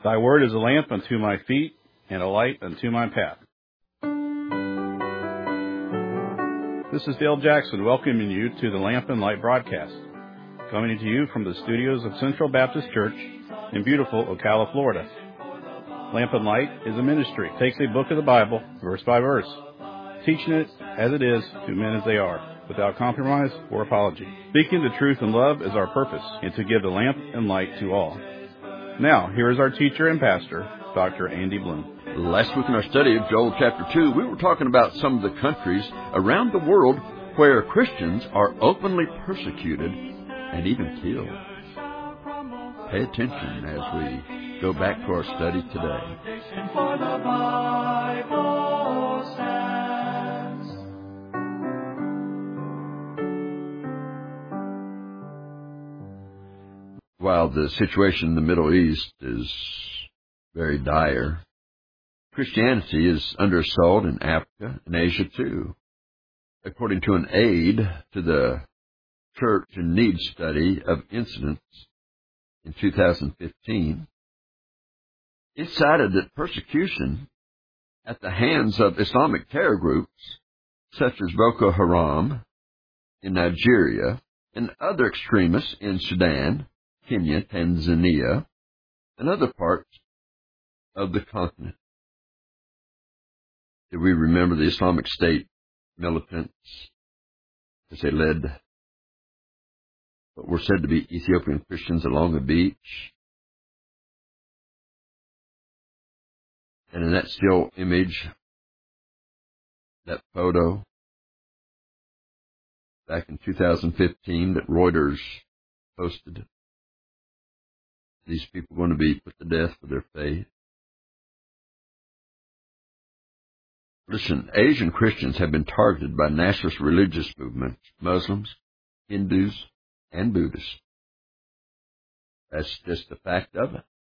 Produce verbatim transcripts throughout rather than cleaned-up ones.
Thy word is a lamp unto my feet and a light unto my path. This is Dale Jackson welcoming you to the Lamp and Light broadcast, coming to you from the studios of Central Baptist Church in beautiful Ocala, Florida. Lamp and Light is a ministry. It takes a book of the Bible, verse by verse, teaching it as it is to men as they are, without compromise or apology. Speaking the truth in love is our purpose, and to give the lamp and light to all. Now, here is our teacher and pastor, Doctor Andy Bloom. Last week in our study of Joel chapter two, we were talking about some of the countries around the world where Christians are openly persecuted and even killed. Pay attention as we go back to our study today. For the Bible stands. While the situation in the Middle East is very dire, Christianity is under assault in Africa and Asia too. According to an aid to the Church in Need study of incidents in two thousand fifteen, it cited that persecution at the hands of Islamic terror groups such as Boko Haram in Nigeria and other extremists in Sudan, Kenya, Tanzania, and other parts of the continent. Do we remember the Islamic State militants as they led what were said to be Ethiopian Christians along a beach? And in that still image, that photo, back in two thousand fifteen that Reuters posted, these people going to be put to death for their faith. Listen, Asian Christians have been targeted by nationalist religious movements, Muslims, Hindus, and Buddhists. That's just the fact of it.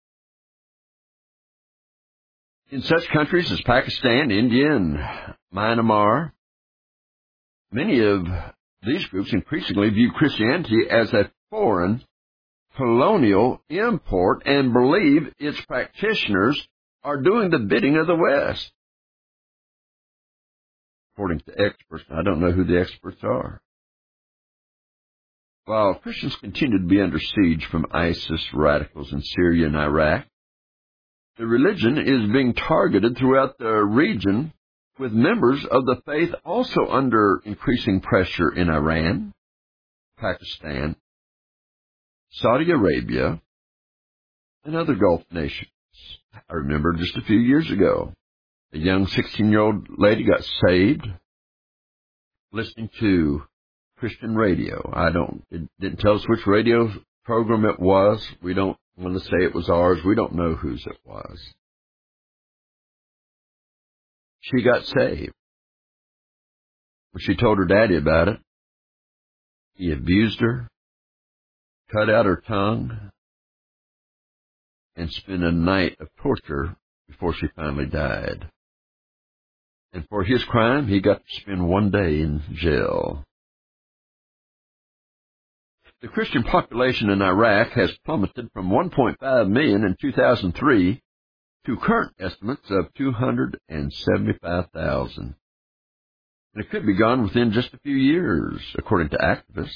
In such countries as Pakistan, India, and Myanmar, many of these groups increasingly view Christianity as a foreign colonial import and believe its practitioners are doing the bidding of the West. According to experts, I don't know who the experts are. While Christians continue to be under siege from ISIS radicals in Syria and Iraq, the religion is being targeted throughout the region, with members of the faith also under increasing pressure in Iran, Pakistan, Saudi Arabia, and other Gulf nations. I remember just a few years ago, a young sixteen-year-old lady got saved listening to Christian radio. I don't, it didn't tell us which radio program it was. We don't want to say it was ours. We don't know whose it was. She got saved. When she told her daddy about it, he abused her, cut out her tongue, and spent a night of torture before she finally died. And for his crime, he got to spend one day in jail. The Christian population in Iraq has plummeted from one point five million in two thousand three to current estimates of two hundred seventy-five thousand. And it could be gone within just a few years, according to activists.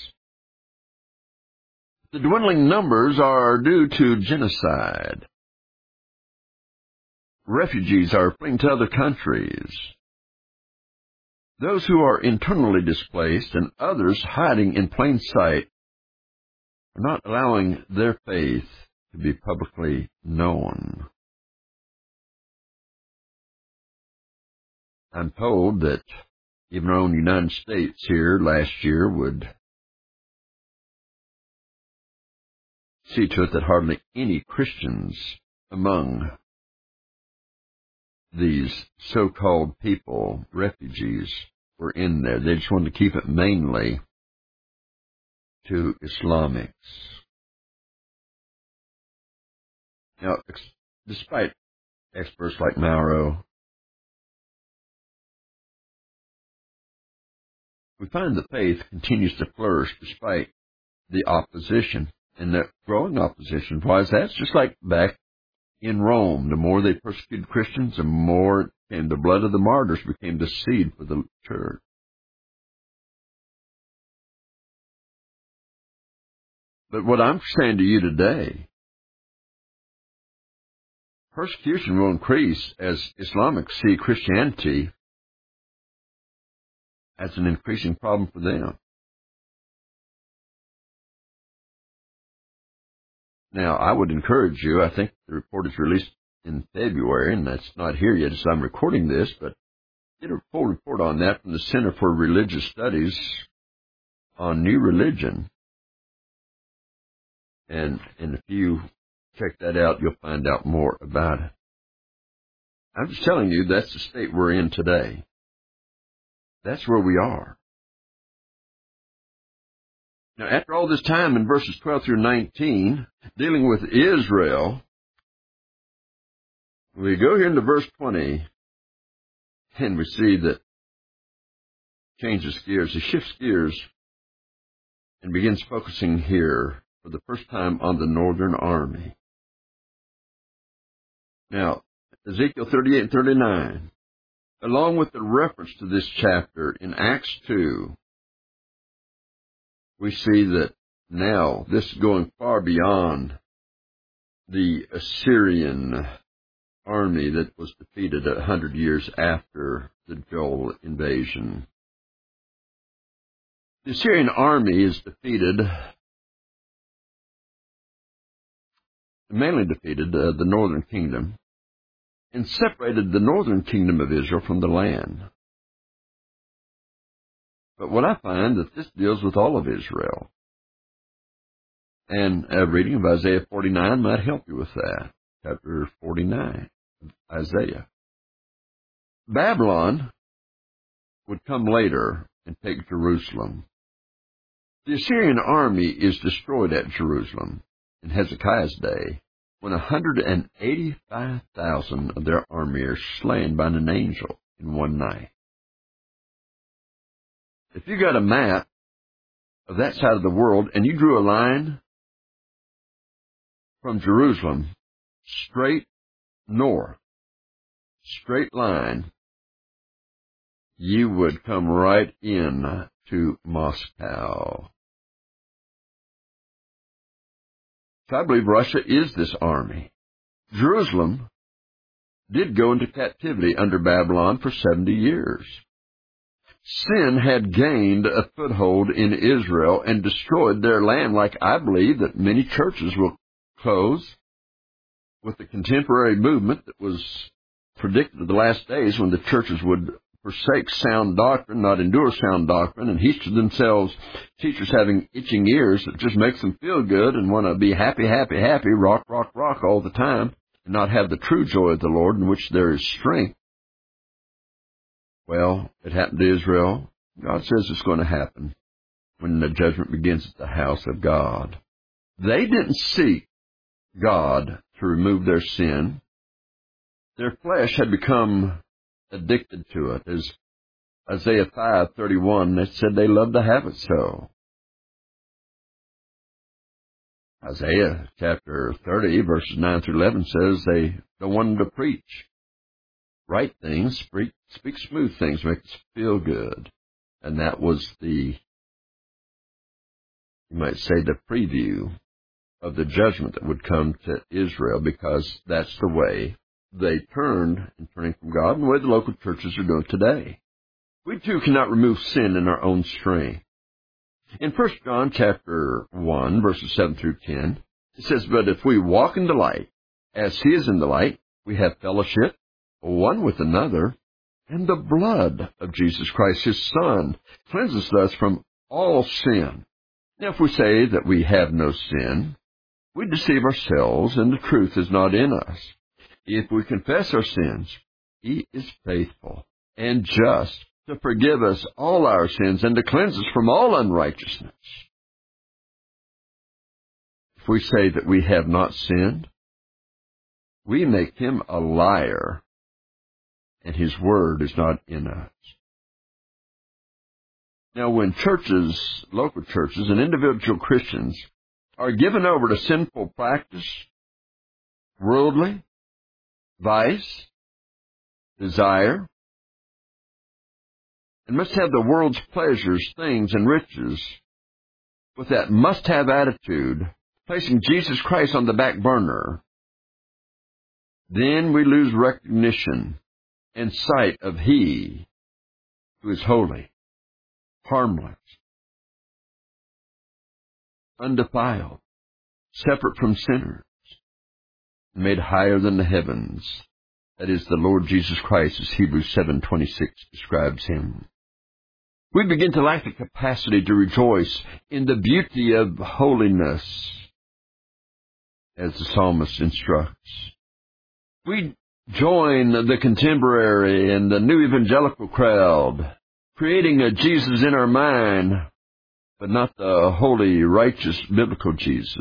The dwindling numbers are due to genocide. Refugees are fleeing to other countries. Those who are internally displaced and others hiding in plain sight are not allowing their faith to be publicly known. I'm told that even our own United States here last year would see to it that hardly any Christians among these so-called people, refugees, were in there. They just wanted to keep it mainly to Islamics. Now, ex- despite experts like Mauro, we find the faith continues to flourish despite the opposition, and the growing opposition. Why is that? It's just like back in Rome. The more they persecuted Christians, the more and the blood of the martyrs became the seed for the church. But what I'm saying to you today, persecution will increase as Islamics see Christianity as an increasing problem for them. Now, I would encourage you, I think the report is released in February, and that's not here yet as I'm recording this, but get a full report on that from the Center for Religious Studies on New Religion. And, and if you check that out, you'll find out more about it. I'm just telling you, that's the state we're in today. That's where we are. Now, after all this time in verses twelve through nineteen, dealing with Israel, we go here into verse twenty, and we see that changes gears. He shifts gears and begins focusing here for the first time on the northern army. Now, Ezekiel thirty-eight and thirty-nine, along with the reference to this chapter in Acts two, we see that now this is going far beyond the Assyrian army that was defeated a hundred years after the Joel invasion. The Assyrian army is defeated, mainly defeated uh, the northern kingdom, and separated the northern kingdom of Israel from the land. But what I find that this deals with all of Israel. And a reading of Isaiah forty-nine might help you with that. Chapter forty-nine of Isaiah. Babylon would come later and take Jerusalem. The Assyrian army is destroyed at Jerusalem in Hezekiah's day, when one hundred eighty-five thousand of their army are slain by an angel in one night. If you got a map of that side of the world and you drew a line from Jerusalem straight north, straight line, you would come right in to Moscow. So I believe Russia is this army. Jerusalem did go into captivity under Babylon for seventy years. Sin had gained a foothold in Israel and destroyed their land, like I believe that many churches will close with the contemporary movement that was predicted of the last days, when the churches would forsake sound doctrine, not endure sound doctrine, and heap to themselves teachers having itching ears that just makes them feel good and want to be happy, happy, happy, rock, rock, rock all the time, and not have the true joy of the Lord in which there is strength. Well, it happened to Israel. God says it's going to happen when the judgment begins at the house of God. They didn't seek God to remove their sin. Their flesh had become addicted to it. As Isaiah five thirty-one, it said they loved to have it so. Isaiah chapter thirty, verses nine through eleven says they don't want to preach right things, speak, speak smooth things, make us feel good. And that was the, you might say, the preview of the judgment that would come to Israel, because that's the way they turned in turning from God, and the way the local churches are doing today. We too cannot remove sin in our own strength. In First John chapter one, verses seven through ten, it says, "But if we walk in the light, as he is in the light, we have fellowship one with another, and the blood of Jesus Christ, his Son, cleanses us from all sin. Now, if we say that we have no sin, we deceive ourselves, and the truth is not in us. If we confess our sins, he is faithful and just to forgive us all our sins and to cleanse us from all unrighteousness. If we say that we have not sinned, we make him a liar, and his word is not in us." Now, when churches, local churches, and individual Christians are given over to sinful practice, worldly, vice, desire, and must have the world's pleasures, things, and riches with that must-have attitude, placing Jesus Christ on the back burner, then we lose recognition and sight of He who is holy, harmless, undefiled, separate from sinners, made higher than the heavens. That is the Lord Jesus Christ, as Hebrews seven twenty-six describes Him. We begin to lack the capacity to rejoice in the beauty of holiness, as the psalmist instructs. We join the contemporary and the new evangelical crowd, creating a Jesus in our mind, but not the holy, righteous, biblical Jesus.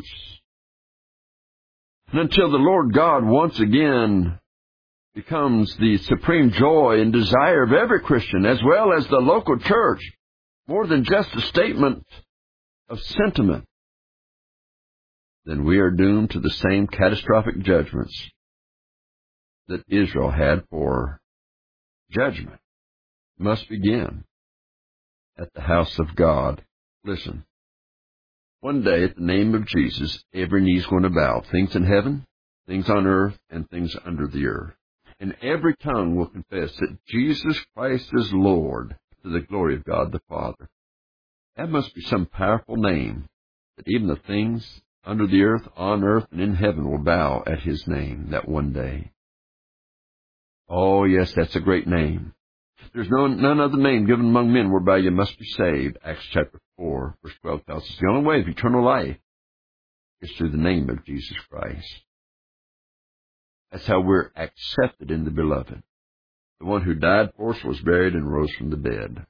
And until the Lord God once again becomes the supreme joy and desire of every Christian, as well as the local church, more than just a statement of sentiment, then we are doomed to the same catastrophic judgments that Israel had, for judgment must begin at the house of God. Listen, one day at the name of Jesus, every knee is going to bow, things in heaven, things on earth, and things under the earth. And every tongue will confess that Jesus Christ is Lord, to the glory of God the Father. That must be some powerful name, that even the things under the earth, on earth, and in heaven will bow at His name that one day. Oh, yes, that's a great name. There's no, none other name given among men whereby you must be saved. Acts chapter four, verse twelve tells us the only way of eternal life is through the name of Jesus Christ. That's how we're accepted in the Beloved. The one who died for us, was buried, and rose from the dead.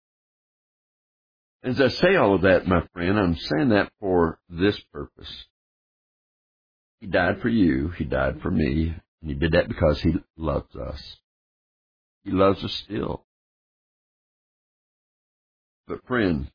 As I say all of that, my friend, I'm saying that for this purpose. He died for you. He died for me. And He did that because He loves us. He loves us still. But friend,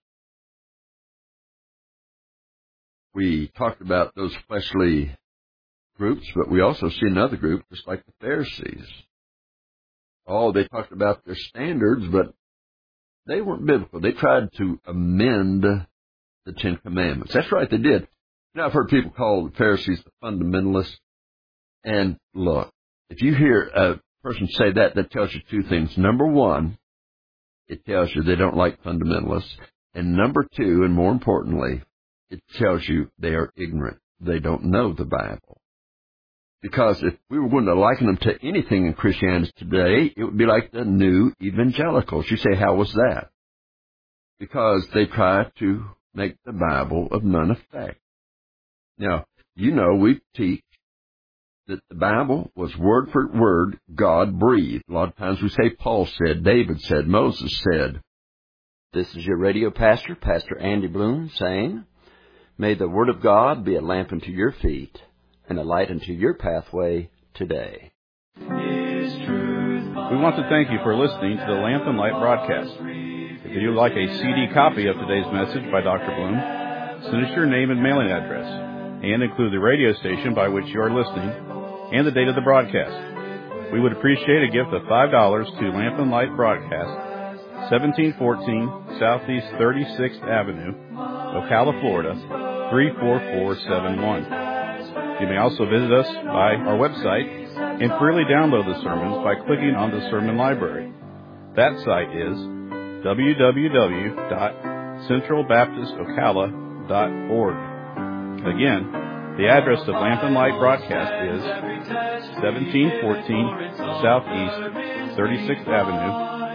we talked about those fleshly groups, but we also see another group, just like the Pharisees. Oh, they talked about their standards, but they weren't biblical. They tried to amend the Ten Commandments. That's right, they did. Now, I've heard people call the Pharisees the fundamentalists. And look, if you hear a person say that, that tells you two things. Number one, it tells you they don't like fundamentalists. And number two, and more importantly, it tells you they are ignorant. They don't know the Bible. Because if we were going to liken them to anything in Christianity today, it would be like the new evangelicals. You say, how was that? Because they try to make the Bible of none effect. Now, you know, we teach that the Bible was word for word God-breathed. A lot of times we say Paul said, David said, Moses said. This is your radio pastor, Pastor Andy Bloom, saying, may the Word of God be a lamp unto your feet and a light unto your pathway today. We want to thank you for listening to the Lamp and Light broadcast. If you would like a C D copy of today's message by Doctor Bloom, send us your name and mailing address, and include the radio station by which you are listening and the date of the broadcast. We would appreciate a gift of five dollars to Lamp and Light Broadcast, seventeen fourteen Southeast thirty-sixth Avenue, Ocala, Florida, three four four seven one. You may also visit us by our website and freely download the sermons by clicking on the Sermon Library. That site is w w w dot central baptist ocala dot org. Again, the address of Lamp and Light Broadcast is seventeen fourteen Southeast thirty-sixth Avenue,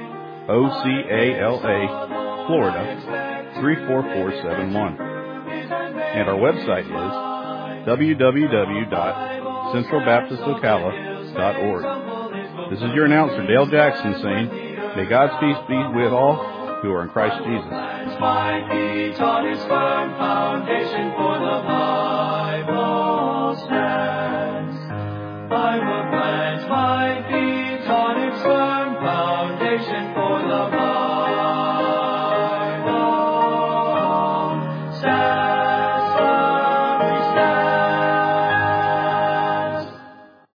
Ocala, Florida, three four four seven one. And our website is w w w dot central baptist ocala dot org. This is your announcer, Dale Jackson, saying, may God's peace be with all who are in Christ Jesus. My feet on His firm foundation, for the Bible stands.